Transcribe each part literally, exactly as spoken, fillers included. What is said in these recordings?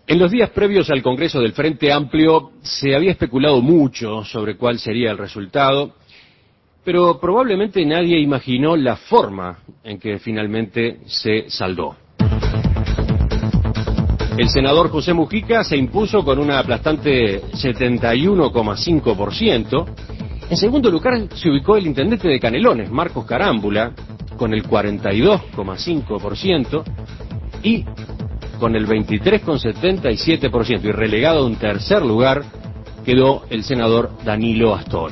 En los días previos al Congreso del Frente Amplio se había especulado mucho sobre cuál sería el resultado, pero probablemente nadie imaginó la forma en que finalmente se saldó. El senador José Mujica se impuso con una aplastante setenta y uno coma cinco por ciento. En segundo lugar se ubicó el intendente de Canelones, Marcos Carámbula, con el cuarenta y dos coma cinco por ciento y con el veintitrés coma setenta y siete por ciento. Y relegado en tercer lugar quedó el senador Danilo Astori.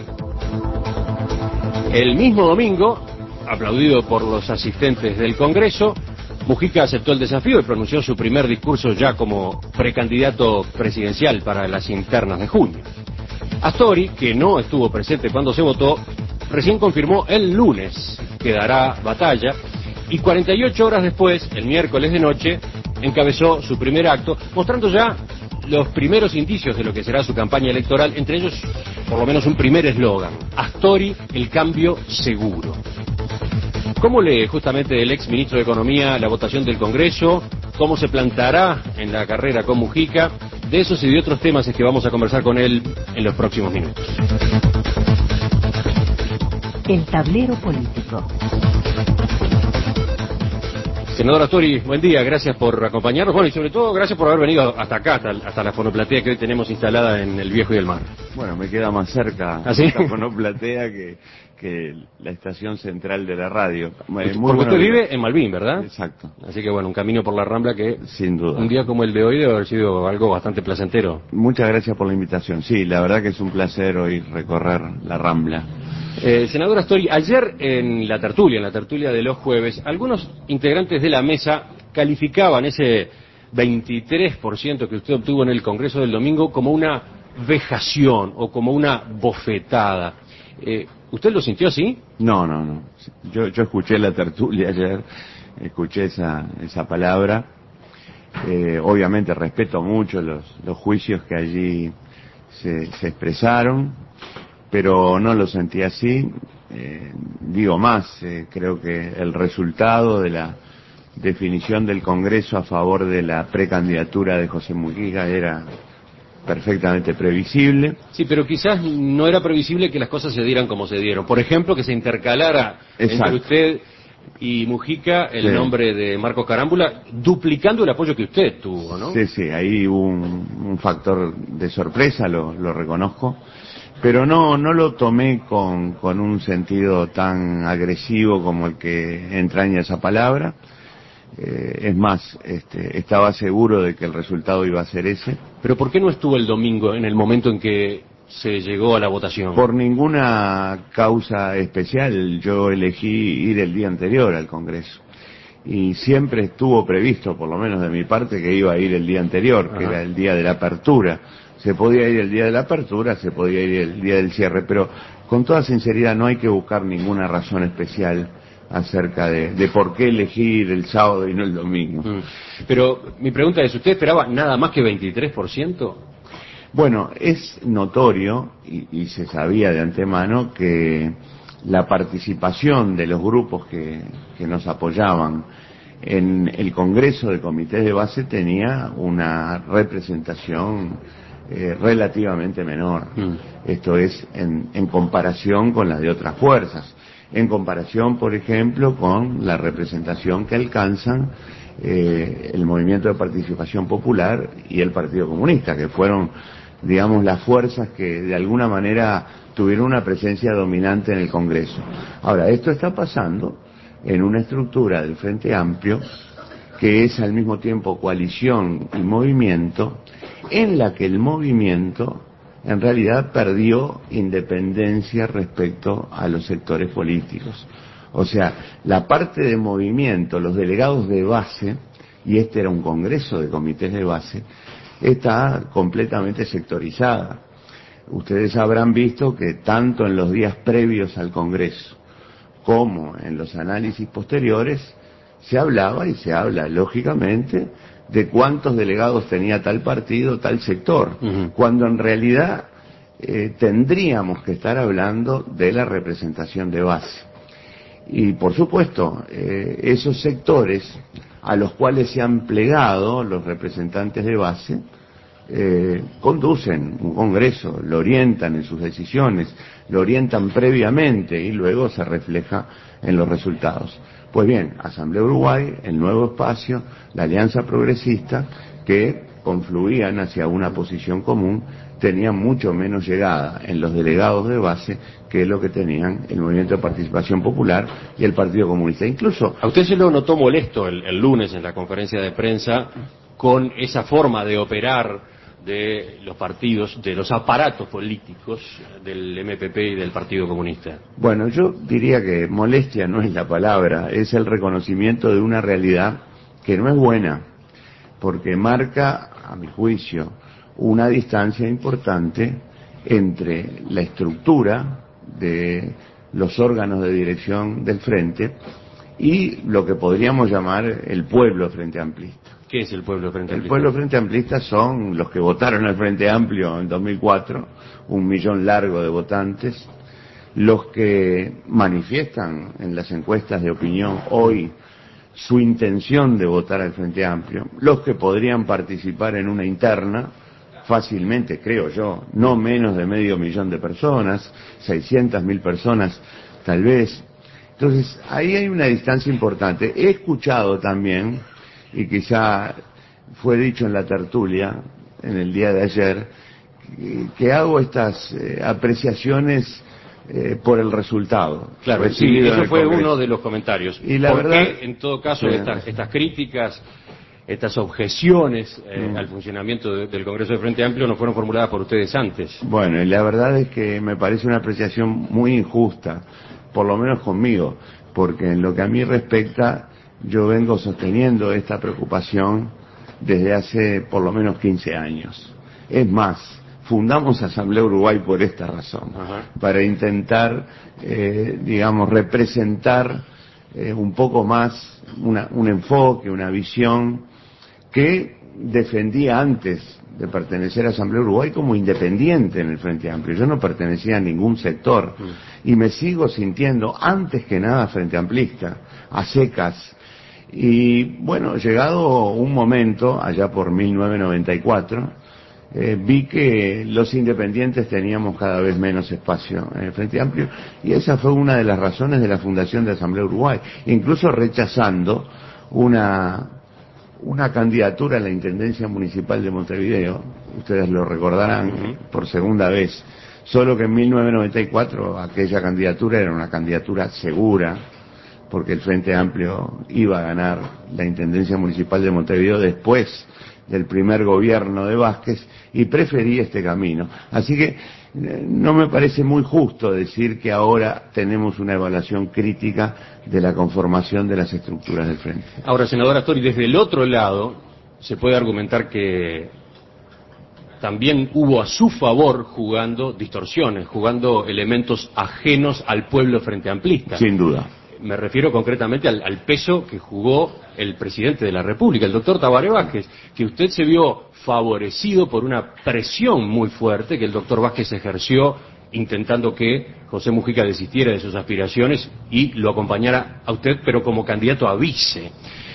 El mismo domingo, aplaudido por los asistentes del Congreso, Mujica aceptó el desafío y pronunció su primer discurso ya como precandidato presidencial para las internas de junio. Astori, que no estuvo presente cuando se votó, recién confirmó el lunes que dará batalla y cuarenta y ocho horas después, el miércoles de noche, encabezó su primer acto, mostrando ya los primeros indicios de lo que será su campaña electoral, entre ellos, por lo menos, un primer eslogan: Astori, el cambio seguro. ¿Cómo lee justamente el ex ministro de Economía la votación del Congreso? ¿Cómo se plantará en la carrera con Mujica? De esos y de otros temas es que vamos a conversar con él en los próximos minutos. El tablero político. Senador Astori, buen día, gracias por acompañarnos. Bueno, y sobre todo, gracias por haber venido hasta acá, hasta, hasta la fonoplatea que hoy tenemos instalada en el Viejo y el Mar. Bueno, me queda más cerca ¿Ah, sí? esta fonoplatea que, que la estación central de la radio. Muy Porque bueno usted que... vive en Malvin, ¿verdad? Exacto. Así que bueno, un camino por la Rambla que, sin duda, un día como el de hoy debe haber sido algo bastante placentero. Muchas gracias por la invitación. Sí, la verdad que es un placer hoy recorrer la Rambla. Eh, senador Astori, ayer en la tertulia, en la tertulia de los jueves, algunos integrantes de la mesa calificaban ese veintitrés por ciento que usted obtuvo en el Congreso del domingo como una vejación o como una bofetada. Eh, ¿Usted lo sintió así? No, no, no. Yo, yo escuché la tertulia ayer, escuché esa, esa palabra. Eh, obviamente respeto mucho los, los juicios que allí se, se expresaron, pero no lo sentí así. Eh, digo más, eh, creo que el resultado de la definición del Congreso a favor de la precandidatura de José Mujica era perfectamente previsible. Sí, pero quizás no era previsible que las cosas se dieran como se dieron. Por ejemplo, que se intercalara Exacto. entre usted y Mujica el sí. nombre de Marcos Carámbula, duplicando el apoyo que usted tuvo, ¿no? Sí, sí, ahí hubo un, un factor de sorpresa, lo, lo reconozco. Pero no no lo tomé con, con un sentido tan agresivo como el que entraña esa palabra. Eh, es más, este, estaba seguro de que el resultado iba a ser ese. ¿Pero por qué no estuvo el domingo en el momento en que se llegó a la votación? Por ninguna causa especial. Yo elegí ir el día anterior al Congreso. Y siempre estuvo previsto, por lo menos de mi parte, que iba a ir el día anterior, Ajá. que era el día de la apertura. Se podía ir el día de la apertura, se podía ir el día del cierre, pero con toda sinceridad no hay que buscar ninguna razón especial acerca de, de por qué elegir el sábado y no el domingo. Mm. Pero mi pregunta es, ¿usted esperaba nada más que veintitrés por ciento? Bueno, es notorio, y, y se sabía de antemano, que la participación de los grupos que, que nos apoyaban en el Congreso de Comités de Base tenía una representación Eh, relativamente menor. Mm. Esto es en, en comparación con la de otras fuerzas, en comparación, por ejemplo, con la representación que alcanzan eh, el Movimiento de Participación Popular y el Partido Comunista, que fueron, digamos, las fuerzas que de alguna manera tuvieron una presencia dominante en el Congreso. Ahora, esto está pasando en una estructura del Frente Amplio que es al mismo tiempo coalición y movimiento, en la que el movimiento en realidad perdió independencia respecto a los sectores políticos. O sea, la parte de movimiento, los delegados de base, y este era un congreso de comités de base, está completamente sectorizada. Ustedes habrán visto que tanto en los días previos al Congreso como en los análisis posteriores se hablaba y se habla, lógicamente, de cuántos delegados tenía tal partido, tal sector, uh-huh. cuando en realidad eh, tendríamos que estar hablando de la representación de base. Y por supuesto, eh, esos sectores a los cuales se han plegado los representantes de base, eh, conducen un congreso, lo orientan en sus decisiones, lo orientan previamente y luego se refleja en los resultados. Pues bien, Asamblea Uruguay, el nuevo espacio, la Alianza Progresista, que confluían hacia una posición común, tenían mucho menos llegada en los delegados de base que lo que tenían el Movimiento de Participación Popular y el Partido Comunista. Incluso a usted se lo notó molesto el, el lunes en la conferencia de prensa con esa forma de operar de los partidos, de los aparatos políticos del M P P y del Partido Comunista. Bueno, yo diría que molestia no es la palabra, es el reconocimiento de una realidad que no es buena, porque marca, a mi juicio, una distancia importante entre la estructura de los órganos de dirección del Frente y lo que podríamos llamar el pueblo Frente Amplista. ¿Qué es el pueblo Frente Amplista? El pueblo Frente Amplista son los que votaron al Frente Amplio en dos mil cuatro, un millón largo de votantes, los que manifiestan en las encuestas de opinión hoy su intención de votar al Frente Amplio, los que podrían participar en una interna fácilmente, creo yo, no menos de medio millón de personas, seiscientas mil personas tal vez. Entonces, ahí hay una distancia importante. He escuchado también, y quizá fue dicho en la tertulia, en el día de ayer, que hago estas eh, apreciaciones eh, por el resultado. Claro, sí, eso fue uno de los comentarios. Y la ¿Por verdad, qué, en todo caso, sí. estas, estas críticas, estas objeciones eh, Mm. al funcionamiento de, del Congreso de Frente Amplio no fueron formuladas por ustedes antes? Bueno, y la verdad es que me parece una apreciación muy injusta, por lo menos conmigo, porque en lo que a mí respecta, yo vengo sosteniendo esta preocupación desde hace por lo menos quince años. Es más, fundamos Asamblea Uruguay por esta razón, Ajá. para intentar, eh, digamos, representar eh, un poco más una, un enfoque, una visión que defendía antes de pertenecer a Asamblea Uruguay como independiente en el Frente Amplio. Yo no pertenecía a ningún sector y me sigo sintiendo antes que nada frente amplista, a secas. Y bueno, llegado un momento, allá por mil novecientos noventa y cuatro, eh, vi que los independientes teníamos cada vez menos espacio en el Frente Amplio y esa fue una de las razones de la fundación de Asamblea Uruguay, incluso rechazando una una candidatura a la Intendencia Municipal de Montevideo, ustedes lo recordarán, uh-huh. por segunda vez, solo que en mil novecientos noventa y cuatro aquella candidatura era una candidatura segura, porque el Frente Amplio iba a ganar la Intendencia Municipal de Montevideo después del primer gobierno de Vázquez, y preferí este camino. Así que eh, no me parece muy justo decir que ahora tenemos una evaluación crítica de la conformación de las estructuras del Frente. Ahora, senador Astori, desde el otro lado se puede argumentar que también hubo a su favor jugando distorsiones, jugando elementos ajenos al pueblo frente amplista. Sin duda. Me refiero concretamente al, al peso que jugó el presidente de la República, el doctor Tabaré Vázquez, que usted se vio favorecido por una presión muy fuerte que el doctor Vázquez ejerció intentando que José Mujica desistiera de sus aspiraciones y lo acompañara a usted, pero como candidato a vice.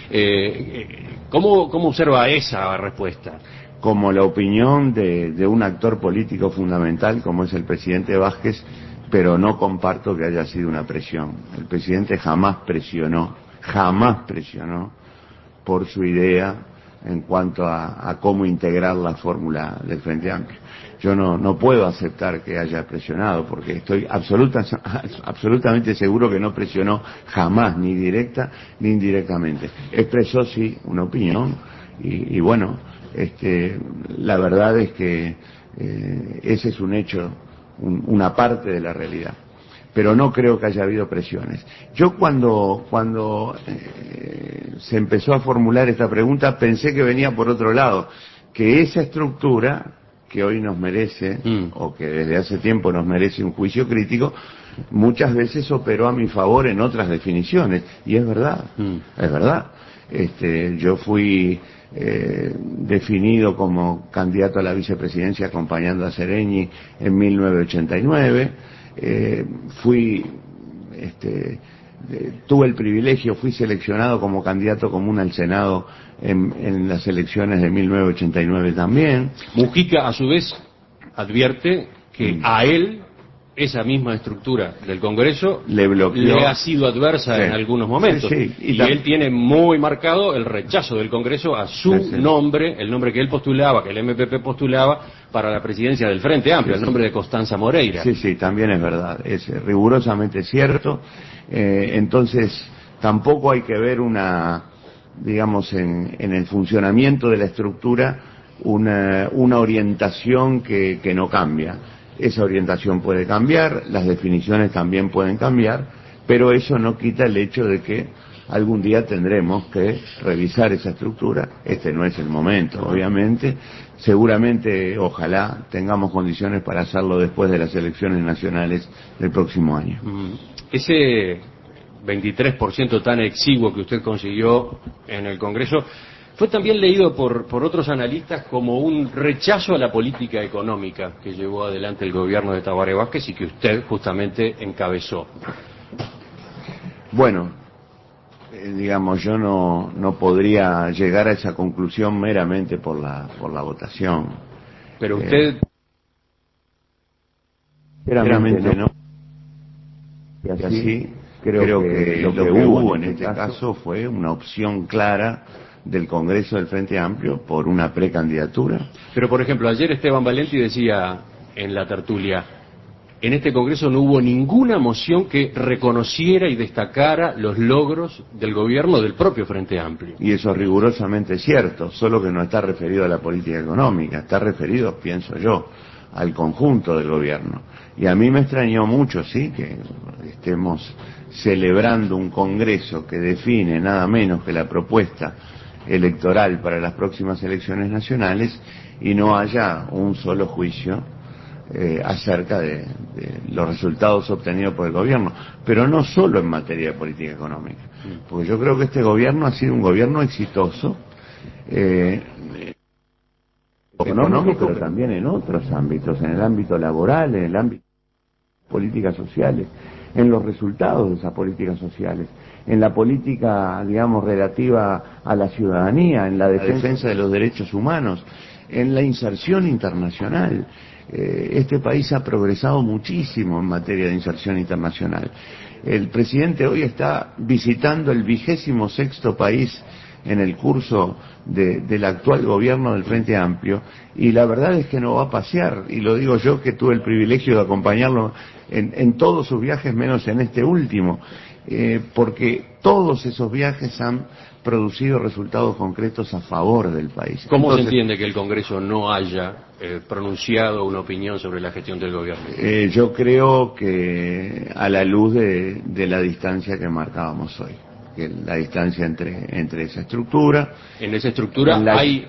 Eh, ¿cómo, ¿Cómo observa esa respuesta? Como la opinión de, de un actor político fundamental como es el presidente Vázquez, pero no comparto que haya sido una presión. El presidente jamás presionó, jamás presionó por su idea en cuanto a, a cómo integrar la fórmula del Frente Amplio. Yo no, no puedo aceptar que haya presionado, porque estoy absoluta, absolutamente seguro que no presionó jamás, ni directa ni indirectamente. Expresó sí una opinión y, y bueno, este, la verdad es que eh, ese es un hecho, un, una parte de la realidad. Pero no creo que haya habido presiones. Yo cuando cuando eh, se empezó a formular esta pregunta pensé que venía por otro lado, que esa estructura que hoy nos merece, mm. o que desde hace tiempo nos merece un juicio crítico, muchas veces operó a mi favor en otras definiciones, y es verdad, mm. es verdad. Este, yo fui eh, definido como candidato a la vicepresidencia acompañando a Sereñi en mil novecientos ochenta y nueve, eh, fui este, eh, tuve el privilegio, fui seleccionado como candidato común al Senado en, en las elecciones de mil novecientos ochenta y nueve también. Mujica, a su vez, advierte que Mm. a él esa misma estructura del Congreso Le bloqueó. le ha sido adversa Sí. en algunos momentos. Sí, sí. Y, Y tam- él tiene muy marcado el rechazo del Congreso a su Sí, sí. nombre, el nombre que él postulaba, que el M P P postulaba para la presidencia del Frente Amplio, Sí, el sí. nombre de Constanza Moreira. Sí, sí, también es verdad, es rigurosamente cierto. Eh, entonces, tampoco hay que ver una, digamos, en, en el funcionamiento de la estructura, una, una orientación que, que no cambia. Esa orientación puede cambiar, las definiciones también pueden cambiar, pero eso no quita el hecho de que algún día tendremos que revisar esa estructura. Este no es el momento, obviamente. Seguramente, ojalá, tengamos condiciones para hacerlo después de las elecciones nacionales del próximo año. Mm. Ese veintitrés por ciento tan exiguo que usted consiguió en el Congreso fue también leído por, por otros analistas como un rechazo a la política económica que llevó adelante el gobierno de Tabaré Vázquez y que usted justamente encabezó. Bueno, eh, digamos, yo no, no podría llegar a esa conclusión meramente por la, por la votación. Pero Eh, usted... Sinceramente no. Y así creo, creo que, que lo que hubo en este caso fue una opción clara del Congreso del Frente Amplio por una precandidatura. Pero, por ejemplo, ayer Esteban Valenti decía en la tertulia, en este Congreso no hubo ninguna moción que reconociera y destacara los logros del gobierno del propio Frente Amplio. Y eso es rigurosamente cierto, solo que no está referido a la política económica, está referido, pienso yo, al conjunto del gobierno. Y a mí me extrañó mucho, sí, que estemos celebrando un Congreso que define nada menos que la propuesta electoral para las próximas elecciones nacionales y no haya un solo juicio eh, acerca de, de los resultados obtenidos por el gobierno, pero no solo en materia de política económica, porque yo creo que este gobierno ha sido un gobierno exitoso, eh, económico, pero también en otros ámbitos, en el ámbito laboral, en el ámbito de políticas sociales, en los resultados de esas políticas sociales, en la política, digamos, relativa a la ciudadanía, en la defensa, defensa de los derechos humanos, en la inserción internacional. Eh, este país ha progresado muchísimo en materia de inserción internacional. El presidente hoy está visitando el vigésimo sexto país en el curso de, del actual gobierno del Frente Amplio, y la verdad es que no va a pasear, y lo digo yo que tuve el privilegio de acompañarlo en, en todos sus viajes menos en este último, eh, porque todos esos viajes han producido resultados concretos a favor del país. ¿Cómo Entonces, se entiende que el Congreso no haya eh, pronunciado una opinión sobre la gestión del gobierno? Eh, yo creo que a la luz de, de la distancia que marcábamos hoy, que la distancia entre, entre esa estructura. En esa estructura en la... hay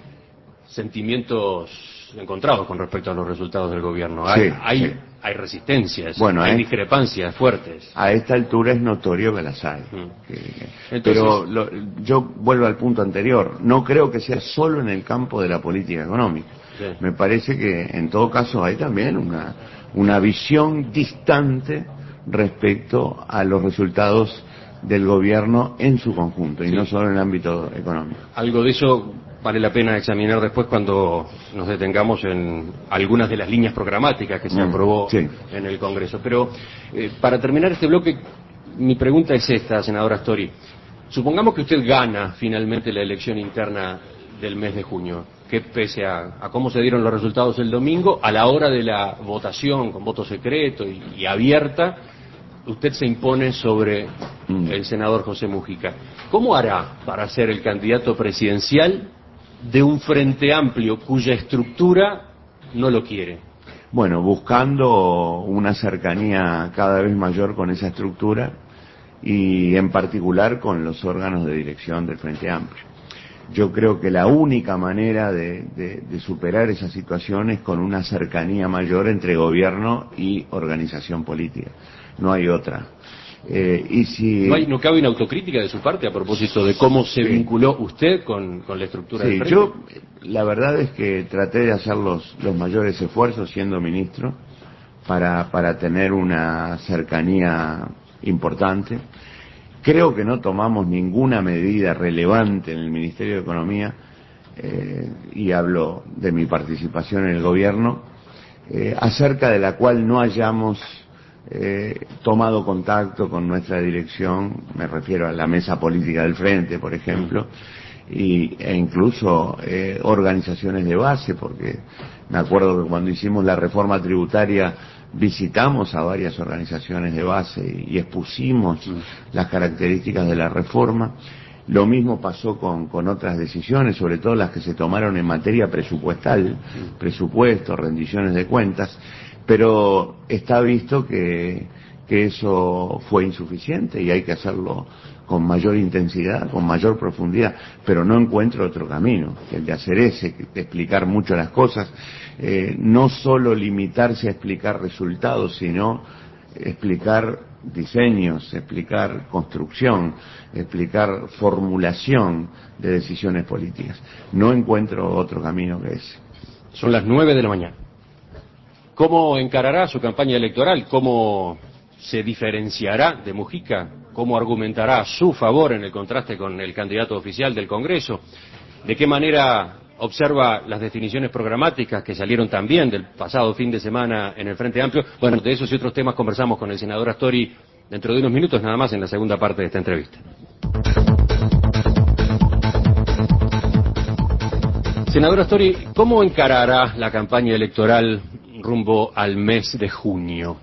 sentimientos encontrados con respecto a los resultados del gobierno. Hay, Sí, hay, sí. hay resistencias, Bueno, hay eh, discrepancias fuertes. A esta altura es notorio que las hay. Mm. Que, que, Entonces, pero lo, yo vuelvo al punto anterior. No creo que sea solo en el campo de la política económica. sí. Me parece que en todo caso hay también una, una visión distante respecto a los resultados del gobierno en su conjunto y Sí. no solo en el ámbito económico. Algo de eso vale la pena examinar después cuando nos detengamos en algunas de las líneas programáticas que se Mm, aprobó sí. en el Congreso. Pero eh, para terminar este bloque, mi pregunta es esta, senadora Astori. Supongamos que usted gana finalmente la elección interna del mes de junio, que pese a, a cómo se dieron los resultados el domingo, a la hora de la votación con voto secreto y, y abierta, usted se impone sobre Mm. el senador José Mujica. ¿Cómo hará para ser el candidato presidencial de un Frente Amplio cuya estructura no lo quiere? Bueno, buscando una cercanía cada vez mayor con esa estructura y en particular con los órganos de dirección del Frente Amplio. Yo creo que la única manera de, de, de superar esa situación es con una cercanía mayor entre gobierno y organización política. No hay otra. Eh, y si... ¿No, hay, ¿No cabe una autocrítica de su parte a propósito de cómo se Sí. vinculó usted con, con la estructura Sí, del Frente? yo la verdad es que traté de hacer los, los mayores esfuerzos siendo ministro para, para tener una cercanía importante. Creo que no tomamos ninguna medida relevante en el Ministerio de Economía, eh, y hablo de mi participación en el gobierno, eh, acerca de la cual no hayamos eh, tomado contacto con nuestra dirección, me refiero a la mesa política del Frente, por ejemplo, y, e incluso eh, organizaciones de base, porque me acuerdo que cuando hicimos la reforma tributaria visitamos a varias organizaciones de base y, y expusimos mm. las características de la reforma. Lo mismo pasó con, con otras decisiones, sobre todo las que se tomaron en materia presupuestal, mm. presupuestos, rendiciones de cuentas, pero está visto que, que eso fue insuficiente y hay que hacerlo con mayor intensidad, con mayor profundidad, pero no encuentro otro camino que el de hacer ese, de explicar mucho las cosas, eh, no solo limitarse a explicar resultados, sino explicar diseños, explicar construcción, explicar formulación de decisiones políticas. No encuentro otro camino que ese. Son las nueve de la mañana. ¿Cómo encarará su campaña electoral? ¿Cómo se diferenciará de Mujica? ¿Cómo argumentará a su favor en el contraste con el candidato oficial del Congreso? ¿De qué manera observa las definiciones programáticas que salieron también del pasado fin de semana en el Frente Amplio? Bueno, de esos y otros temas conversamos con el senador Astori dentro de unos minutos, nada más en la segunda parte de esta entrevista. Senador Astori, ¿cómo encarará la campaña electoral rumbo al mes de junio?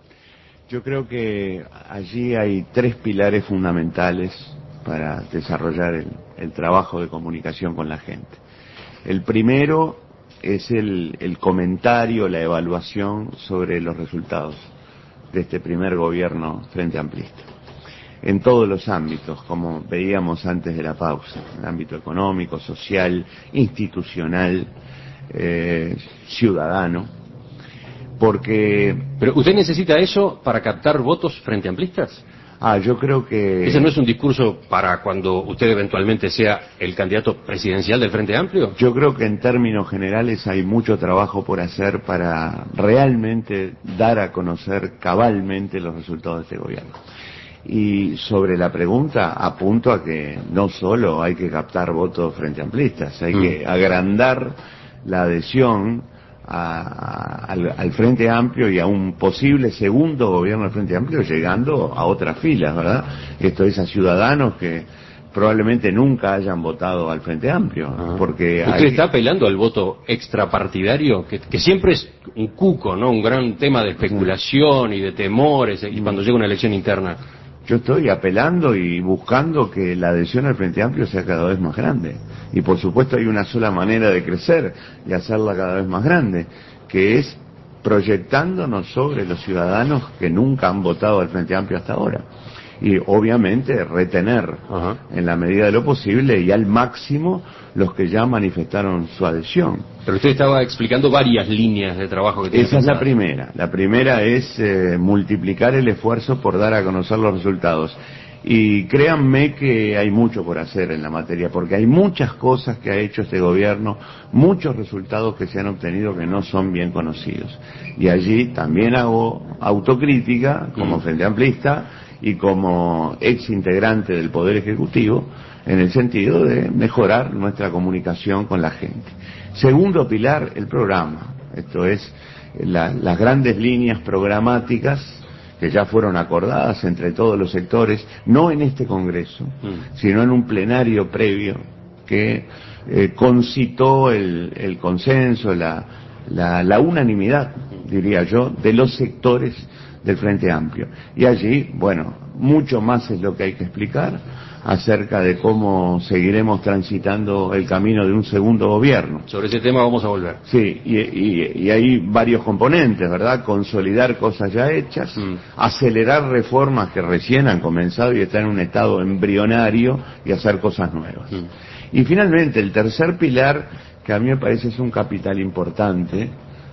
Yo creo que allí hay tres pilares fundamentales para desarrollar el, el trabajo de comunicación con la gente. El primero es el, el comentario, la evaluación sobre los resultados de este primer gobierno frente amplista. En todos los ámbitos, como veíamos antes de la pausa, en el ámbito económico, social, institucional, eh, ciudadano. Porque... ¿Pero usted necesita eso para captar votos frente amplistas? Ah, yo creo que... ¿Ese no es un discurso para cuando usted eventualmente sea el candidato presidencial del Frente Amplio? Yo creo que en términos generales hay mucho trabajo por hacer para realmente dar a conocer cabalmente los resultados de este gobierno. Y sobre la pregunta, apunto a que no solo hay que captar votos frente amplistas, hay mm. que agrandar la adhesión A, a, al, al Frente Amplio y a un posible segundo gobierno del Frente Amplio, llegando a otras filas, ¿verdad? Esto es a ciudadanos que probablemente nunca hayan votado al Frente Amplio, ah. porque ¿Usted hay... está apelando al voto extrapartidario, que, que siempre es un cuco, ¿no? Un gran tema de especulación y de temores y cuando llega una elección interna? Yo estoy apelando y buscando que la adhesión al Frente Amplio sea cada vez más grande. Y por supuesto hay una sola manera de crecer y hacerla cada vez más grande, que es proyectándonos sobre los ciudadanos que nunca han votado al Frente Amplio hasta ahora. Y obviamente retener Ajá. en la medida de lo posible y al máximo los que ya manifestaron su adhesión. Pero usted estaba explicando varias líneas de trabajo que tiene. Esa es la primera. La primera es eh, multiplicar el esfuerzo por dar a conocer los resultados. Y créanme que hay mucho por hacer en la materia, porque hay muchas cosas que ha hecho este gobierno, muchos resultados que se han obtenido que no son bien conocidos. Y allí también hago autocrítica como mm. Frente Amplista y como ex integrante del Poder Ejecutivo, en el sentido de mejorar nuestra comunicación con la gente. Segundo pilar, el programa. Esto es, la, las grandes líneas programáticas que ya fueron acordadas entre todos los sectores, no en este Congreso, mm. sino en un plenario previo que eh, concitó el, el consenso, la, la, la unanimidad, diría yo, de los sectores del Frente Amplio. Y allí, bueno, mucho más es lo que hay que explicar acerca de cómo seguiremos transitando el camino de un segundo gobierno. Sobre ese tema vamos a volver. Sí, y, y, y hay varios componentes, ¿verdad? Consolidar cosas ya hechas, mm. acelerar reformas que recién han comenzado y están en un estado embrionario y hacer cosas nuevas. Mm. Y finalmente, el tercer pilar, que a mí me parece es un capital importante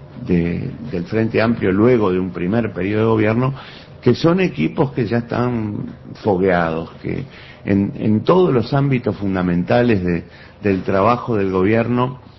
de, del Frente Amplio luego de un primer periodo de gobierno, que son equipos que ya están fogueados, que en, en todos los ámbitos fundamentales de, del trabajo del gobierno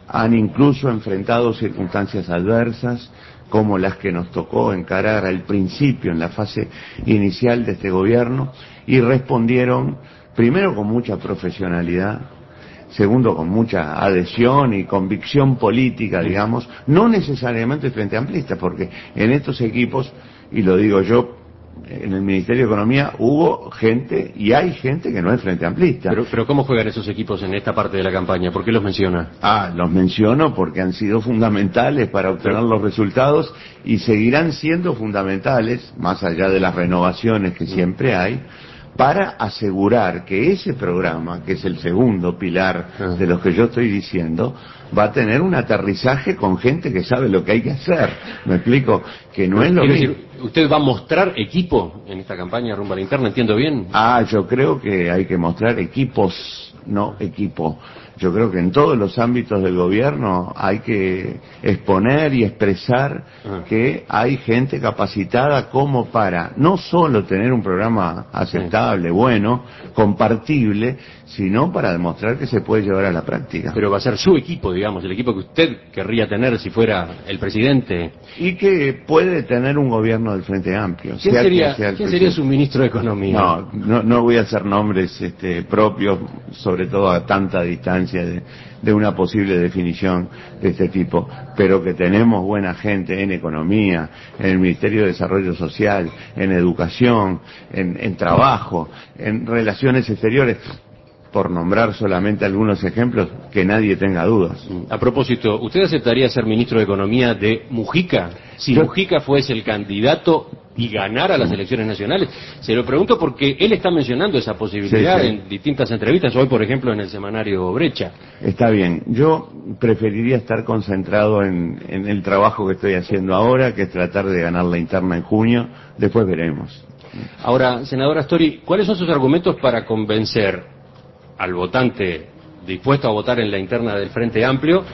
han incluso enfrentado circunstancias adversas, como las que nos tocó encarar al principio, en la fase inicial de este gobierno, y respondieron, primero con mucha profesionalidad, segundo con mucha adhesión y convicción política, digamos, no necesariamente frente amplista, porque en estos equipos, y lo digo yo, en el Ministerio de Economía hubo gente, y hay gente que no es frente amplista. Pero, pero ¿cómo juegan esos equipos en esta parte de la campaña? ¿Por qué los menciona? Ah, los menciono porque han sido fundamentales para obtener los resultados y seguirán siendo fundamentales, más allá de las renovaciones que siempre hay, para asegurar que ese programa, que es el segundo pilar de los que yo estoy diciendo, va a tener un aterrizaje con gente que sabe lo que hay que hacer. ¿Me explico? Que no es lo mismo. Decir, ¿usted va a mostrar equipo en esta campaña rumbo a la interna? ¿Entiendo bien? Ah, yo creo que hay que mostrar equipos, no equipo. Yo creo que en todos los ámbitos del gobierno hay que exponer y expresar ah. que hay gente capacitada como para no solo tener un programa aceptable, sí. bueno, compartible, sino para demostrar que se puede llevar a la práctica. Pero va a ser su equipo, digamos, el equipo que usted querría tener si fuera el presidente. Y que puede tener un gobierno del Frente Amplio. ¿Quién, sea sería, sea ¿quién sería su ministro de Economía? No, no, no voy a hacer nombres este, propios, sobre todo a tanta distancia De, de una posible definición de este tipo, pero que tenemos buena gente en economía, en el Ministerio de Desarrollo Social, en educación, en, en trabajo, en relaciones exteriores, por nombrar solamente algunos ejemplos, que nadie tenga dudas. A propósito, ¿usted aceptaría ser ministro de Economía de Mujica? Si Yo... Mujica fuese el candidato y ganara las elecciones nacionales. Se lo pregunto porque él está mencionando esa posibilidad sí, sí. en distintas entrevistas, hoy por ejemplo en el semanario Brecha. Está bien, yo preferiría estar concentrado en, en el trabajo que estoy haciendo ahora, que es tratar de ganar la interna en junio, después veremos. Ahora, senador Astori, ¿cuáles son sus argumentos para convencer al votante dispuesto a votar en la interna del Frente Amplio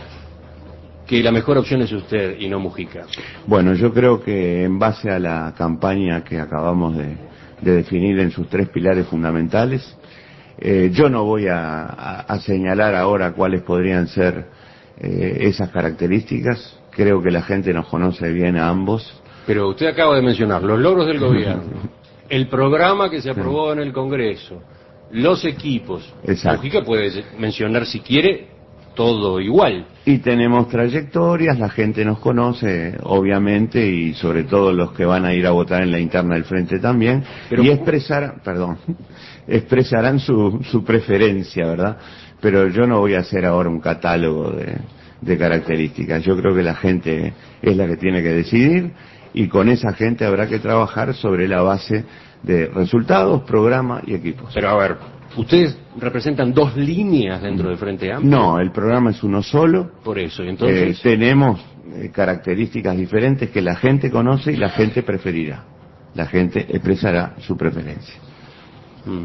que la mejor opción es usted y no Mujica? Bueno, yo creo que en base a la campaña que acabamos de, de definir en sus tres pilares fundamentales, eh, yo no voy a, a, a señalar ahora cuáles podrían ser eh, esas características. Creo que la gente nos conoce bien a ambos. Pero usted acaba de mencionar los logros del gobierno, el programa que se aprobó en el Congreso, los equipos. Exacto. Mujica puede mencionar si quiere todo igual. Y tenemos trayectorias, la gente nos conoce, obviamente, y sobre todo los que van a ir a votar en la interna del Frente también, Pero, y expresar, perdón, expresarán su, su preferencia, ¿verdad? Pero yo no voy a hacer ahora un catálogo de, de características. Yo creo que la gente es la que tiene que decidir, y con esa gente habrá que trabajar sobre la base de resultados, programa y equipos. Pero a ver, ¿ustedes representan dos líneas dentro del Frente Amplio? No, el programa es uno solo. Por eso, ¿y entonces? Eh, tenemos eh, características diferentes que la gente conoce y la gente preferirá. La gente expresará su preferencia. Mm.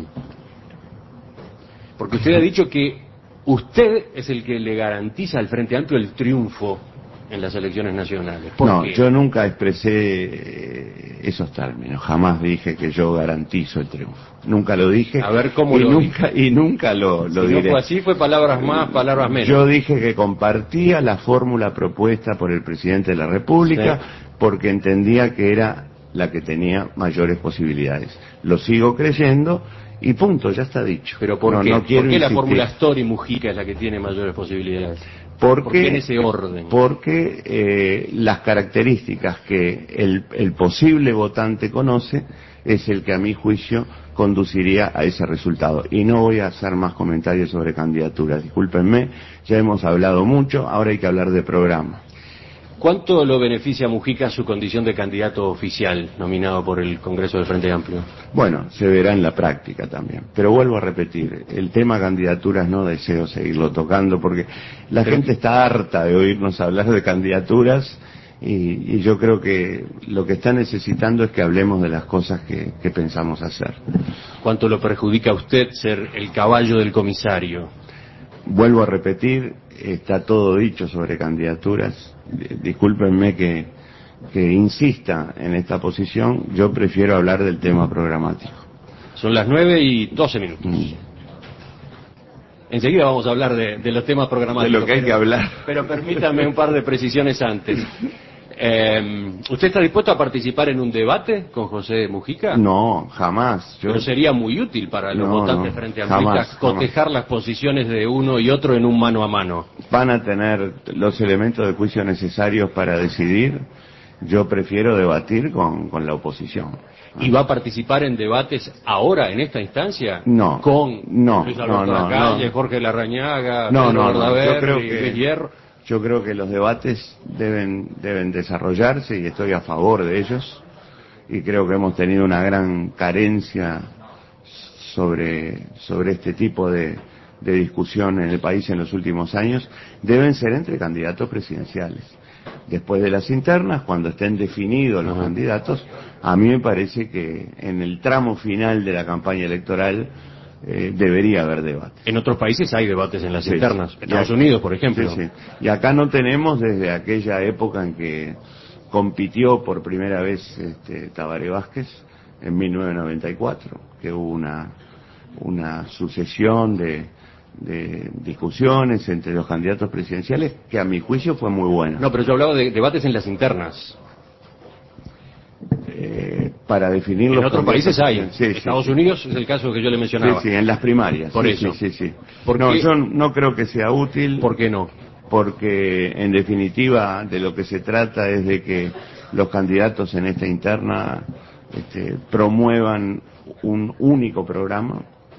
Porque usted ha dicho que usted es el que le garantiza al Frente Amplio el triunfo en las elecciones nacionales. ¿Por no, qué? Yo nunca expresé eh, esos términos, jamás dije que yo garantizo el triunfo, nunca lo dije. A ver cómo y lo nunca y nunca lo, lo si diré. No fue así, fue palabras más, palabras menos. Yo dije que compartía la fórmula propuesta por el presidente de la República, sí. porque entendía que era la que tenía mayores posibilidades. Lo sigo creyendo. Y punto, ya está dicho. Pero ¿por no, qué? No quiero ¿Por qué la insistir. fórmula Astori-Mujica es la que tiene mayores posibilidades? Porque, ¿Por qué en ese orden? Porque eh, las características que el, el posible votante conoce es el que a mi juicio conduciría a ese resultado. Y no voy a hacer más comentarios sobre candidaturas, discúlpenme, ya hemos hablado mucho, ahora hay que hablar de programa. ¿Cuánto lo beneficia a Mujica su condición de candidato oficial nominado por el Congreso del Frente Amplio? Bueno, se verá en la práctica también. Pero vuelvo a repetir, el tema candidaturas no deseo seguirlo tocando porque la Pero... gente está harta de oírnos hablar de candidaturas y, y yo creo que lo que está necesitando es que hablemos de las cosas que, que pensamos hacer. ¿Cuánto lo perjudica a usted ser el caballo del comisario? Vuelvo a repetir, está todo dicho sobre candidaturas. Discúlpenme que, que insista en esta posición, yo prefiero hablar del tema programático. Son las nueve y doce minutos. Mm. Enseguida vamos a hablar de, de los temas programáticos. De lo que hay pero, que hablar. Pero permítame un par de precisiones antes. Eh, ¿Usted está dispuesto a participar en un debate con José Mujica? No, jamás. Yo... Pero sería muy útil para los no, votantes no, frente amplistas jamás, cotejar jamás. las posiciones de uno y otro en un mano a mano. Van a tener los elementos de juicio necesarios para decidir. Yo prefiero debatir con, con la oposición. ¿Y va a participar en debates ahora, en esta instancia? No. Con no, Luis Alberto no, no, Lacalle, no. Jorge Larrañaga, no, Pedro no, no. Verdaver, Yo creo y que Luis Hierro. Yo creo que los debates deben, deben desarrollarse y estoy a favor de ellos. Y creo que hemos tenido una gran carencia sobre, sobre este tipo de, de discusión en el país en los últimos años. Deben ser entre candidatos presidenciales. Después de las internas, cuando estén definidos los candidatos, a mí me parece que en el tramo final de la campaña electoral eh, debería haber debate. En otros países hay debates en las sí, internas. Sí. Estados ya, Unidos, por ejemplo. Sí, sí. Y acá no tenemos desde aquella época en que compitió por primera vez este, Tabaré Vázquez, en mil novecientos noventa y cuatro, que hubo una, una sucesión de... de discusiones entre los candidatos presidenciales que a mi juicio fue muy buena. No, pero yo hablaba de debates en las internas. Eh, para definir en los otros países hay. Sí, Estados sí, Unidos sí. es el caso que yo le mencionaba. Sí, sí, en las primarias. Por sí, eso. Sí, sí, sí. ¿Por no, qué? yo no creo que sea útil. ¿Por qué no? Porque en definitiva de lo que se trata es de que los candidatos en esta interna este, promuevan un único programa.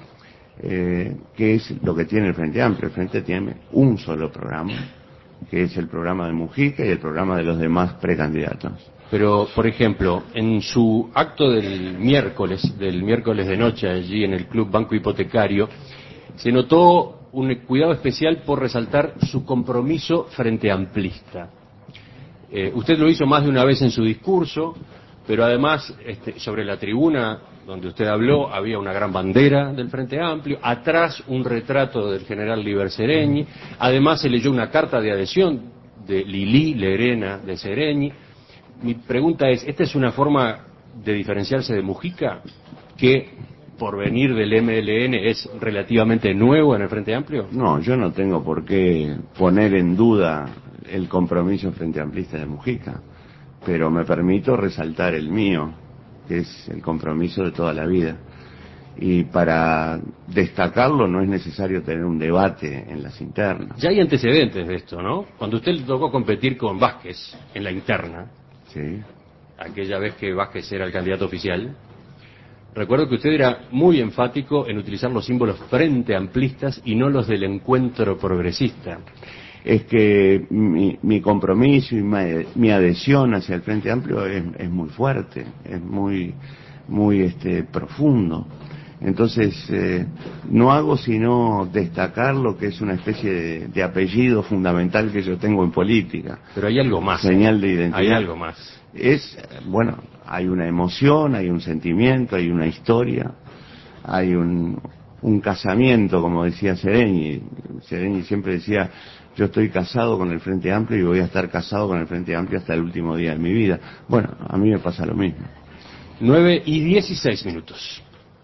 Eh, que es lo que tiene el Frente Amplio. El Frente tiene un solo programa, que es el programa de Mujica y el programa de los demás precandidatos. Pero, por ejemplo, en su acto del miércoles, del miércoles de noche allí en el Club Banco Hipotecario, se notó un cuidado especial por resaltar su compromiso frente amplista. Eh, usted lo hizo más de una vez en su discurso, pero además este, sobre la tribuna donde usted habló había una gran bandera del Frente Amplio, atrás un retrato del general Liber Seregni, además se leyó una carta de adhesión de Lili Lerena de Seregni. Mi pregunta es, ¿esta es una forma de diferenciarse de Mujica, que por venir del M L N es relativamente nuevo en el Frente Amplio? No, yo no tengo por qué poner en duda el compromiso frente amplista de Mujica, pero me permito resaltar el mío, que es el compromiso de toda la vida. Y para destacarlo no es necesario tener un debate en las internas. Ya hay antecedentes de esto, ¿no? Cuando usted le tocó competir con Vázquez en la interna, sí, aquella vez que Vázquez era el candidato oficial, recuerdo que usted era muy enfático en utilizar los símbolos frente amplistas y no los del encuentro progresista. Es que mi, mi compromiso y mi, mi adhesión hacia el Frente Amplio es, es muy fuerte, es muy, muy este, profundo. Entonces, eh, no hago sino destacar lo que es una especie de, de apellido fundamental que yo tengo en política. Pero hay algo más. Señal de identidad. Hay algo más. Es, bueno, hay una emoción, hay un sentimiento, hay una historia, hay un, un casamiento, como decía Seregni. Seregni siempre decía, yo estoy casado con el Frente Amplio y voy a estar casado con el Frente Amplio hasta el último día de mi vida. Bueno, a mí me pasa lo mismo. nueve y dieciséis minutos.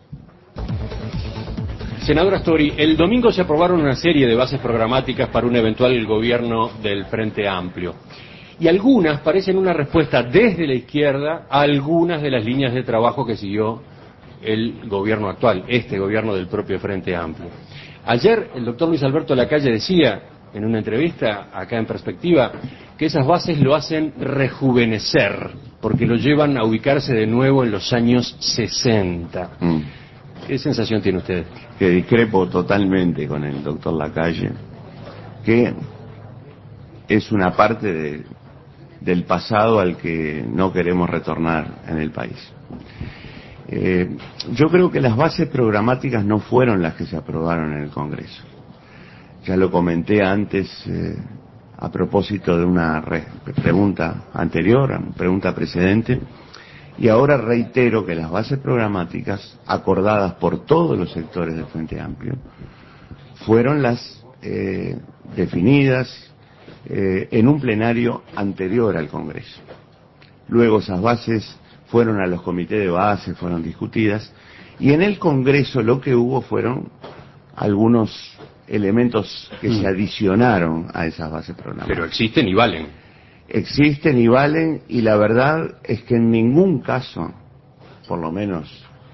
Senador Astori, el domingo se aprobaron una serie de bases programáticas para un eventual gobierno del Frente Amplio. Y algunas parecen una respuesta desde la izquierda a algunas de las líneas de trabajo que siguió el gobierno actual, este gobierno del propio Frente Amplio. Ayer el doctor Luis Alberto Lacalle decía en una entrevista acá en Perspectiva que esas bases lo hacen rejuvenecer, porque lo llevan a ubicarse de nuevo en los años sesenta. Mm. ¿Qué sensación tiene usted? Que discrepo totalmente con el doctor Lacalle, que es una parte de, del pasado al que no queremos retornar en el país. Eh, yo creo que las bases programáticas no fueron las que se aprobaron en el Congreso. Ya lo comenté antes eh, a propósito de una re pregunta anterior, una pregunta precedente, y ahora reitero que las bases programáticas acordadas por todos los sectores del Frente Amplio fueron las eh, definidas eh, en un plenario anterior al Congreso. Luego esas bases fueron a los comités de base, fueron discutidas, y en el Congreso lo que hubo fueron algunos elementos que mm. se adicionaron a esas bases programáticas. Pero existen y valen. Existen y valen, y la verdad es que en ningún caso, por lo menos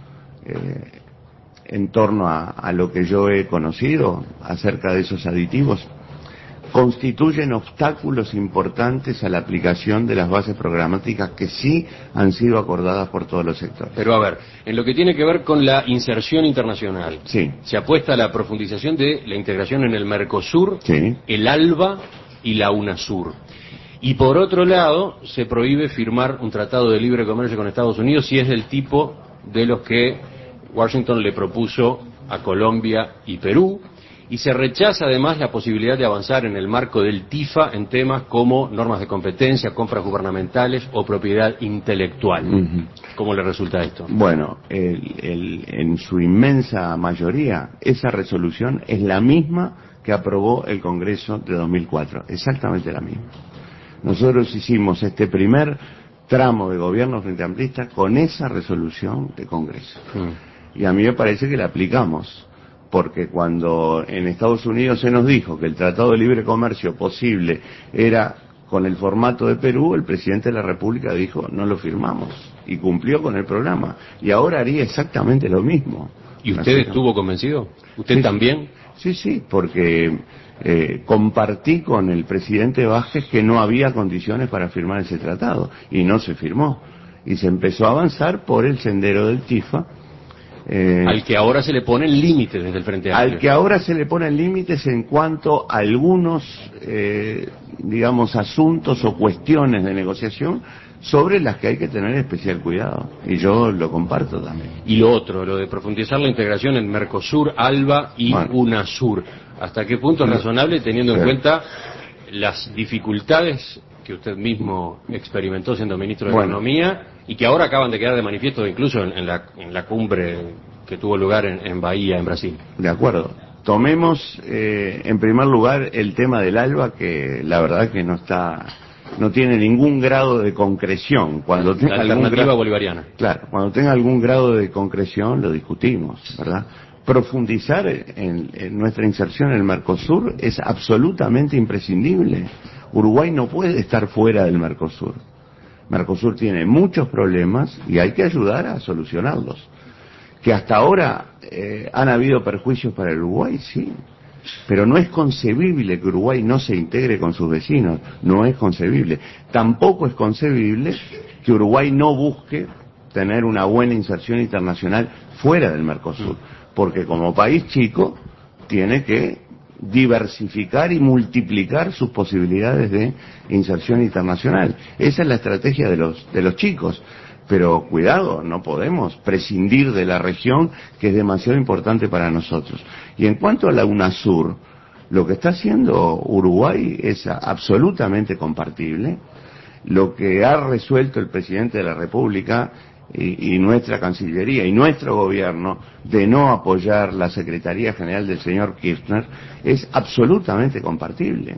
eh, en torno a, a lo que yo he conocido acerca de esos aditivos, constituyen obstáculos importantes a la aplicación de las bases programáticas que sí han sido acordadas por todos los sectores. Pero a ver, en lo que tiene que ver con la inserción internacional, sí. se apuesta a la profundización de la integración en el Mercosur, sí. el ALBA y la UNASUR. Y por otro lado, se prohíbe firmar un tratado de libre comercio con Estados Unidos si es del tipo de los que Washington le propuso a Colombia y Perú. Y se rechaza además la posibilidad de avanzar en el marco del TIFA en temas como normas de competencia, compras gubernamentales o propiedad intelectual. Uh-huh. ¿Cómo le resulta esto? Bueno, el, el, en su inmensa mayoría, esa resolución es la misma que aprobó el Congreso de dos mil cuatro, exactamente la misma. Nosotros hicimos este primer tramo de gobierno frente amplista con esa resolución de Congreso. Uh-huh. Y a mí me parece que la aplicamos. Porque cuando en Estados Unidos se nos dijo que el Tratado de Libre Comercio posible era con el formato de Perú, el presidente de la República dijo, no lo firmamos, y cumplió con el programa. Y ahora haría exactamente lo mismo. ¿Y usted estuvo convencido? ¿Usted sí, también? Sí, sí, porque eh, compartí con el presidente Vázquez que no había condiciones para firmar ese tratado, y no se firmó. Y se empezó a avanzar por el sendero del TIFA, Eh, al que ahora se le ponen límites desde el Frente Amplio. Al que ahora se le ponen límites en cuanto a algunos, eh, digamos, asuntos o cuestiones de negociación sobre las que hay que tener especial cuidado. Y yo lo comparto también. Y lo otro, lo de profundizar la integración en Mercosur, ALBA y bueno. UNASUR. ¿Hasta qué punto es razonable teniendo en cuenta las dificultades que usted mismo experimentó siendo ministro de bueno. Economía y que ahora acaban de quedar de manifiesto incluso en, en, la, en la cumbre que tuvo lugar en, en Bahía, en Brasil? De acuerdo. Tomemos eh, en primer lugar el tema del ALBA, que la verdad que no está, no tiene ningún grado de concreción. Cuando tenga la alternativa grado, bolivariana. Claro, cuando tenga algún grado de concreción lo discutimos, ¿verdad? Profundizar en, en nuestra inserción en el Mercosur es absolutamente imprescindible. Uruguay no puede estar fuera del Mercosur. Mercosur tiene muchos problemas y hay que ayudar a solucionarlos. Que hasta ahora eh, han habido perjuicios para el Uruguay, sí, pero no es concebible que Uruguay no se integre con sus vecinos, no es concebible. Tampoco es concebible que Uruguay no busque tener una buena inserción internacional fuera del Mercosur, porque como país chico tiene que diversificar y multiplicar sus posibilidades de inserción internacional. Esa es la estrategia de los de los chicos. Pero cuidado, no podemos prescindir de la región, que es demasiado importante para nosotros. Y en cuanto a la UNASUR, lo que está haciendo Uruguay es absolutamente compartible. Lo que ha resuelto el presidente de la República y, y nuestra Cancillería y nuestro gobierno de no apoyar la Secretaría General del señor Kirchner es absolutamente compartible.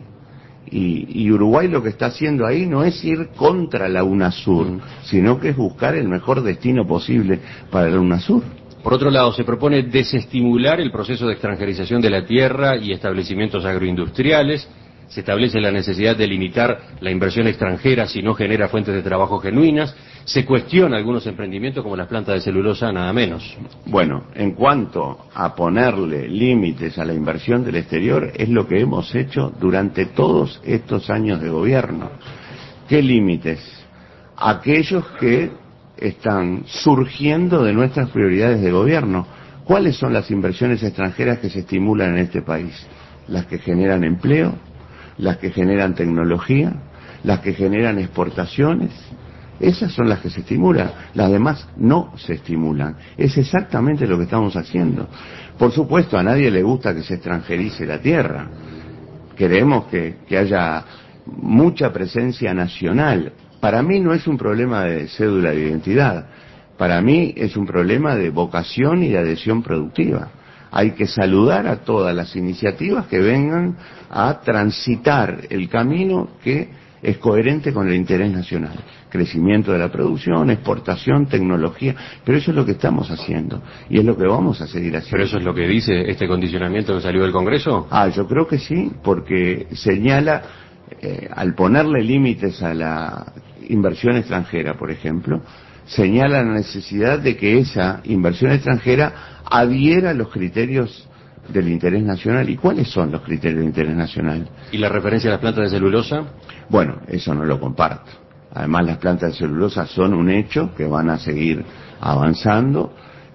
Y, y Uruguay lo que está haciendo ahí no es ir contra la UNASUR, mm. sino que es buscar el mejor destino posible para la UNASUR. Por otro lado, se propone desestimular el proceso de extranjerización de la tierra y establecimientos agroindustriales. Se establece la necesidad de limitar la inversión extranjera si no genera fuentes de trabajo genuinas. Se cuestiona algunos emprendimientos como las plantas de celulosa, nada menos. Bueno, en cuanto a ponerle límites a la inversión del exterior, es lo que hemos hecho durante todos estos años de gobierno. ¿Qué límites? Aquellos que están surgiendo de nuestras prioridades de gobierno. ¿Cuáles son las inversiones extranjeras que se estimulan en este país? Las que generan empleo, las que generan tecnología, las que generan exportaciones. Esas son las que se estimulan, las demás no se estimulan. Es exactamente lo que estamos haciendo. Por supuesto, a nadie le gusta que se extranjerice la tierra. Queremos que, que haya mucha presencia nacional. Para mí no es un problema de cédula de identidad. Para mí es un problema de vocación y de adhesión productiva. Hay que saludar a todas las iniciativas que vengan a transitar el camino que es coherente con el interés nacional. Crecimiento de la producción, exportación, tecnología, pero eso es lo que estamos haciendo y es lo que vamos a seguir haciendo. ¿Pero eso es lo que dice este condicionamiento que salió del Congreso? Ah, yo creo que sí, porque señala, eh, al ponerle límites a la inversión extranjera, por ejemplo, señala la necesidad de que esa inversión extranjera adhiera a los criterios del interés nacional. ¿Y cuáles son los criterios del interés nacional? ¿Y la referencia a las plantas de celulosa? Bueno, eso no lo comparto. Además, las plantas de celulosa son un hecho que van a seguir avanzando.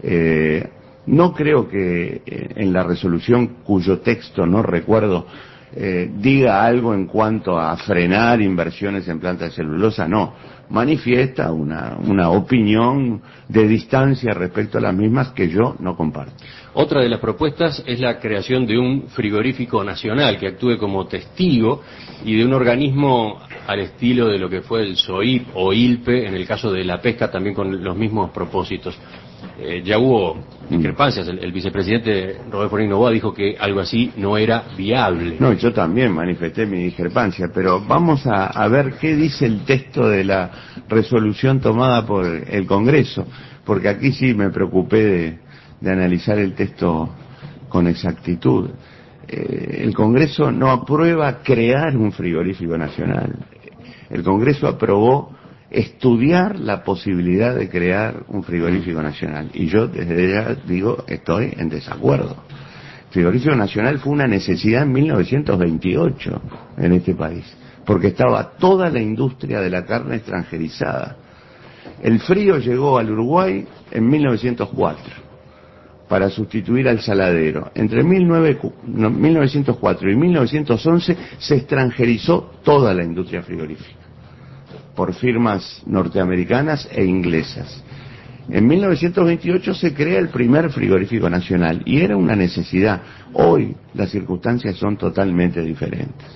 Eh, no creo que eh, en la resolución, cuyo texto no recuerdo, eh, diga algo en cuanto a frenar inversiones en plantas de celulosa, no. Manifiesta una, una opinión de distancia respecto a las mismas que yo no comparto. Otra de las propuestas es la creación de un frigorífico nacional que actúe como testigo y de un organismo al estilo de lo que fue el SOIP o ILPE en el caso de la pesca, también con los mismos propósitos. Eh, ya hubo discrepancias. El, el vicepresidente Rodolfo Noboa dijo que algo así no era viable. No, yo también manifesté mi discrepancia, pero vamos a, a ver qué dice el texto de la resolución tomada por el Congreso, porque aquí sí me preocupé de, de analizar el texto con exactitud. Eh, el Congreso no aprueba crear un frigorífico nacional. El Congreso aprobó estudiar la posibilidad de crear un frigorífico nacional. Y yo desde ya digo, estoy en desacuerdo. El frigorífico nacional fue una necesidad en mil novecientos veintiocho en este país, porque estaba toda la industria de la carne extranjerizada. El frío llegó al Uruguay en mil novecientos cuatro para sustituir al saladero. Entre mil novecientos cuatro y mil novecientos once se extranjerizó toda la industria frigorífica por firmas norteamericanas e inglesas. En mil novecientos veintiocho se crea el primer frigorífico nacional y era una necesidad. Hoy las circunstancias son totalmente diferentes.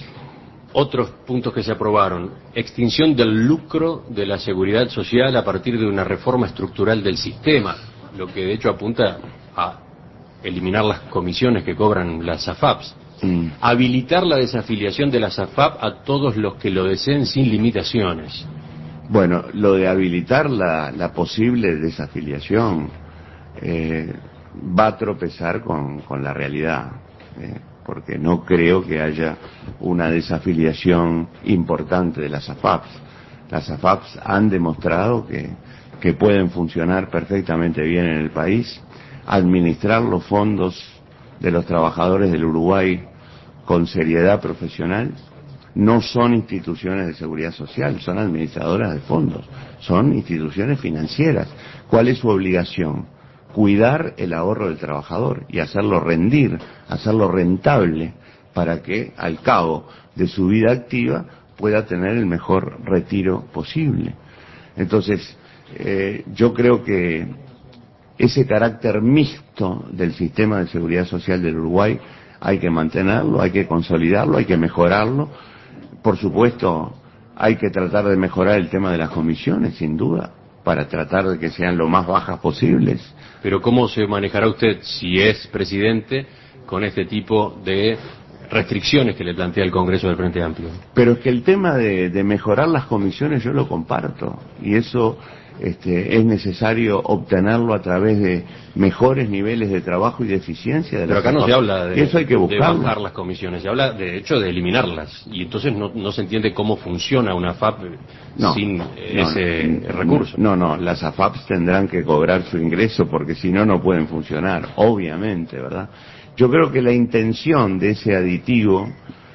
Otros puntos que se aprobaron: extinción del lucro de la seguridad social a partir de una reforma estructural del sistema, lo que de hecho apunta a eliminar las comisiones que cobran las A F A Ps. Mm. Habilitar la desafiliación de las A F A P a todos los que lo deseen sin limitaciones. Bueno, lo de habilitar la, la posible desafiliación eh, va a tropezar con, con la realidad, eh, porque no creo que haya una desafiliación importante de las A F A Ps. Las A F A Ps han demostrado que, que pueden funcionar perfectamente bien en el país, administrar los fondos de los trabajadores del Uruguay con seriedad profesional. No son instituciones de seguridad social, son administradoras de fondos, son instituciones financieras. ¿Cuál es su obligación? Cuidar el ahorro del trabajador y hacerlo rendir, hacerlo rentable, para que al cabo de su vida activa pueda tener el mejor retiro posible. Entonces, eh, yo creo que ese carácter mixto del sistema de seguridad social del Uruguay hay que mantenerlo, hay que consolidarlo, hay que mejorarlo. Por supuesto, hay que tratar de mejorar el tema de las comisiones, sin duda, para tratar de que sean lo más bajas posibles. Pero ¿cómo se manejará usted, si es presidente, con este tipo de restricciones que le plantea el Congreso del Frente Amplio? Pero es que el tema de, de mejorar las comisiones yo lo comparto, y eso este, es necesario obtenerlo a través de mejores niveles de trabajo y de eficiencia de Pero acá no se habla de, eso hay que de bajar las comisiones, se habla de hecho de eliminarlas, y entonces no, no se entiende cómo funciona una F A P no, sin no, ese no, recurso. No, no, las A F A Ps tendrán que cobrar su ingreso porque si no, no pueden funcionar, obviamente, ¿verdad? Yo creo que la intención de ese aditivo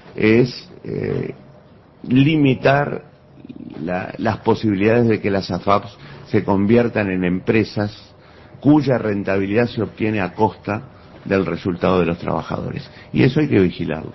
es eh, limitar la, las posibilidades de que las A F A Ps se conviertan en empresas cuya rentabilidad se obtiene a costa del resultado de los trabajadores. Y eso hay que vigilarlo.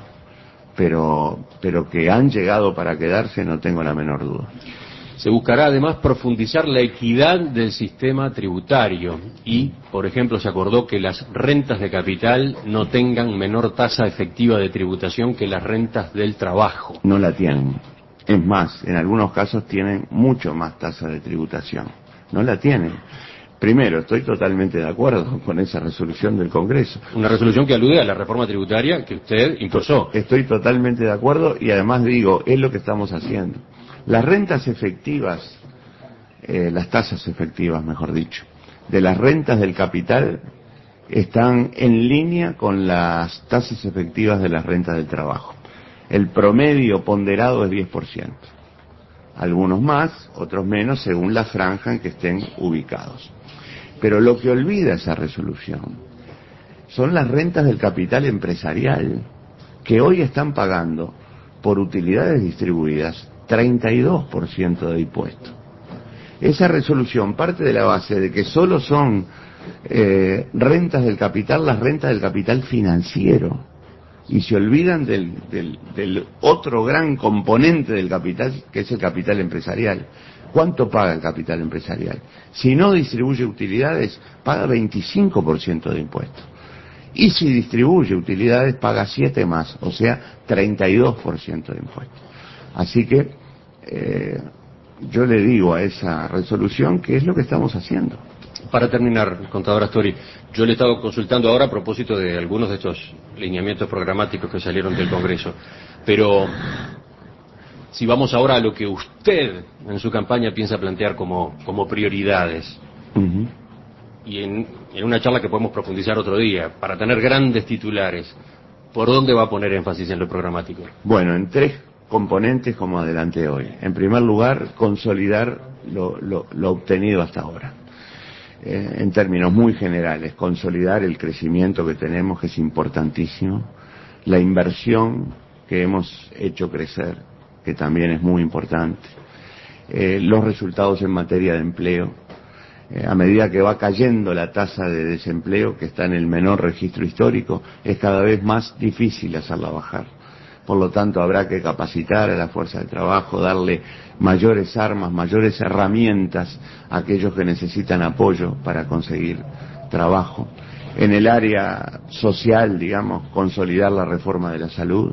Pero, pero que han llegado para quedarse, no tengo la menor duda. Se buscará además profundizar la equidad del sistema tributario y, por ejemplo, se acordó que las rentas de capital no tengan menor tasa efectiva de tributación que las rentas del trabajo. No la tienen. Es más, en algunos casos tienen mucho más tasa de tributación. No la tienen. Primero, estoy totalmente de acuerdo con esa resolución del Congreso. Una resolución que alude a la reforma tributaria que usted impulsó. Estoy totalmente de acuerdo y además digo, es lo que estamos haciendo. Las rentas efectivas, eh, las tasas efectivas, mejor dicho, de las rentas del capital están en línea con las tasas efectivas de las rentas del trabajo. El promedio ponderado es diez por ciento. Algunos más, otros menos, según la franja en que estén ubicados. Pero lo que olvida esa resolución son las rentas del capital empresarial, que hoy están pagando por utilidades distribuidas treinta y dos por ciento de impuesto. Esa resolución parte de la base de que solo son eh, rentas del capital, las rentas del capital financiero, y se olvidan del, del, del otro gran componente del capital, que es el capital empresarial. ¿Cuánto paga el capital empresarial? Si no distribuye utilidades, paga veinticinco por ciento de impuestos. Y si distribuye utilidades, paga siete más, o sea, treinta y dos por ciento de impuestos. Así que eh, yo le digo a esa resolución que es lo que estamos haciendo. Para terminar, contador Astori, yo le he estado consultando ahora a propósito de algunos de estos lineamientos programáticos que salieron del Congreso, pero si vamos ahora a lo que usted en su campaña piensa plantear como, como prioridades, uh-huh. y en, en una charla que podemos profundizar otro día, para tener grandes titulares, ¿por dónde va a poner énfasis en lo programático? Bueno, en tres componentes como adelanté hoy. En primer lugar, consolidar lo, lo, lo obtenido hasta ahora. Eh, en términos muy generales, consolidar el crecimiento que tenemos, que es importantísimo, la inversión que hemos hecho crecer, que también es muy importante, eh, los resultados en materia de empleo, eh, a medida que va cayendo la tasa de desempleo, que está en el menor registro histórico, es cada vez más difícil hacerla bajar. Por lo tanto, habrá que capacitar a la fuerza de trabajo, darle mayores armas, mayores herramientas a aquellos que necesitan apoyo para conseguir trabajo. En el área social, digamos, consolidar la reforma de la salud.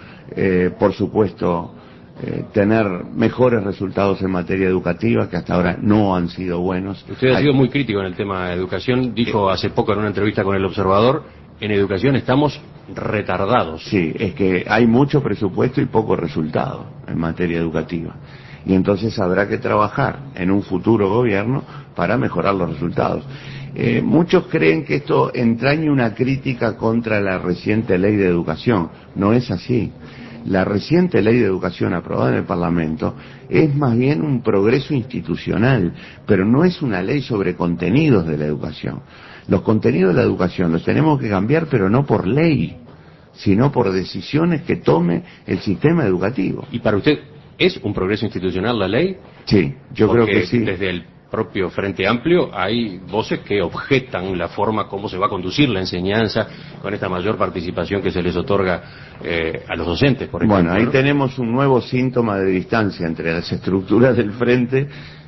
Eh, por supuesto, eh, tener mejores resultados en materia educativa, que hasta ahora no han sido buenos. Usted ha sido muy crítico en el tema de educación. Dijo hace poco en una entrevista con El Observador, en educación estamos retardados. Sí, es que hay mucho presupuesto y poco resultado en materia educativa. Y entonces habrá que trabajar en un futuro gobierno para mejorar los resultados. Eh, muchos creen que esto entraña una crítica contra la reciente ley de educación. No es así. La reciente ley de educación aprobada en el Parlamento es más bien un progreso institucional, pero no es una ley sobre contenidos de la educación. Los contenidos de la educación los tenemos que cambiar, pero no por ley, sino por decisiones que tome el sistema educativo. ¿Y para usted es un progreso institucional la ley? Sí, yo Porque creo que sí. Desde el propio Frente Amplio hay voces que objetan la forma como se va a conducir la enseñanza con esta mayor participación que se les otorga eh, a los docentes, por ejemplo. Bueno, ahí ¿no? tenemos un nuevo síntoma de distancia entre las estructuras del Frente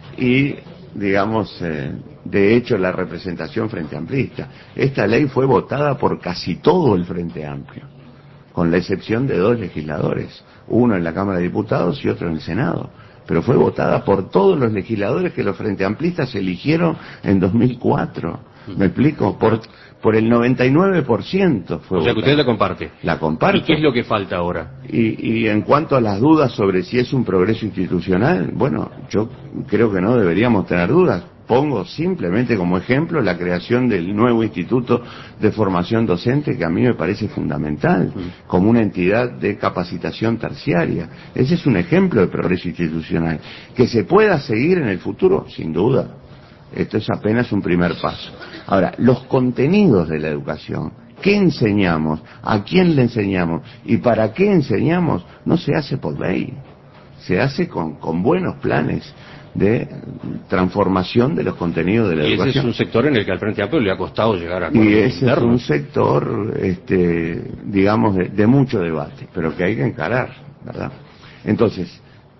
y, digamos, eh, de hecho, la representación Frente Amplista. Esta ley fue votada por casi todo el Frente Amplio, con la excepción de dos legisladores, uno en la Cámara de Diputados y otro en el Senado. Pero fue votada por todos los legisladores que los Frente Amplistas eligieron en dos mil cuatro. ¿Me explico? Por, por el noventa y nueve por ciento fue O sea que votada. usted la comparte. La comparto. ¿Y qué es lo que falta ahora? Y, y en cuanto a las dudas sobre si es un progreso institucional, bueno, yo creo que no deberíamos tener dudas. Pongo simplemente como ejemplo la creación del nuevo Instituto de Formación Docente, que a mí me parece fundamental, como una entidad de capacitación terciaria. Ese es un ejemplo de progreso institucional. Que se pueda seguir en el futuro, sin duda. Esto es apenas un primer paso. Ahora, los contenidos de la educación, ¿qué enseñamos? ¿A quién le enseñamos? ¿Y para qué enseñamos? No se hace por ley. Se hace con, con buenos planes de transformación de los contenidos de la y educación. Ese es un sector en el que al Frente Amplio le ha costado llegar a y acuerdos ese internos. es un sector, este, digamos, de, de mucho debate, pero que hay que encarar, ¿verdad? Entonces,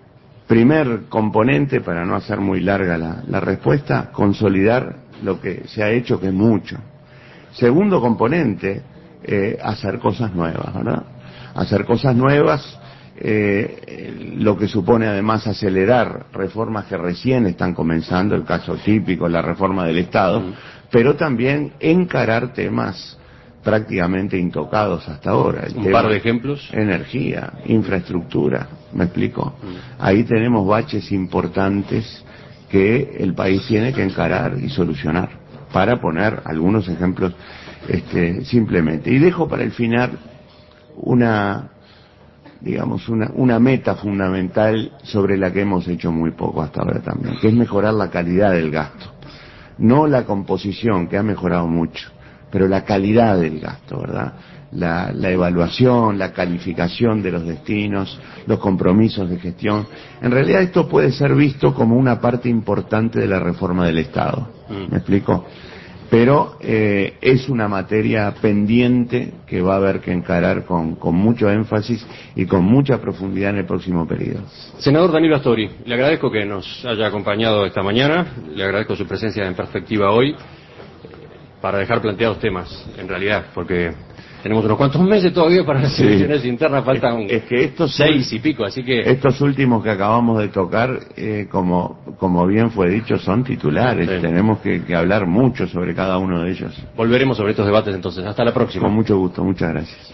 primer componente, para no hacer muy larga la, la respuesta, consolidar lo que se ha hecho, que es mucho. Segundo componente, eh, hacer cosas nuevas, ¿verdad? Hacer cosas nuevas. Eh, lo que supone además acelerar reformas que recién están comenzando, el caso típico, la reforma del Estado, mm. pero también encarar temas prácticamente intocados hasta ahora. El Un tema, par de ejemplos. Energía, infraestructura, ¿me explico? Mm. Ahí tenemos baches importantes que el país tiene que encarar y solucionar, para poner algunos ejemplos este, simplemente. Y dejo para el final una, digamos, una, una meta fundamental sobre la que hemos hecho muy poco hasta ahora también, que es mejorar la calidad del gasto. No la composición, que ha mejorado mucho, pero la calidad del gasto, ¿verdad? La, la evaluación, la calificación de los destinos, los compromisos de gestión. En realidad esto puede ser visto como una parte importante de la reforma del Estado. ¿Me explico? Pero eh, es una materia pendiente que va a haber que encarar con, con mucho énfasis y con mucha profundidad en el próximo periodo. Senador Danilo Astori, le agradezco que nos haya acompañado esta mañana, le agradezco su presencia en Perspectiva hoy, para dejar planteados temas, en realidad, porque tenemos unos cuantos meses todavía para las elecciones sí. internas, faltan es, es que estos seis y pico, así que... Estos últimos que acabamos de tocar, eh, como, como bien fue dicho, son titulares, sí. tenemos que, que hablar mucho sobre cada uno de ellos. Volveremos sobre estos debates entonces, hasta la próxima. Con mucho gusto, muchas gracias.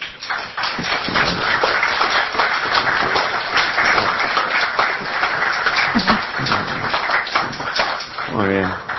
Muy bien.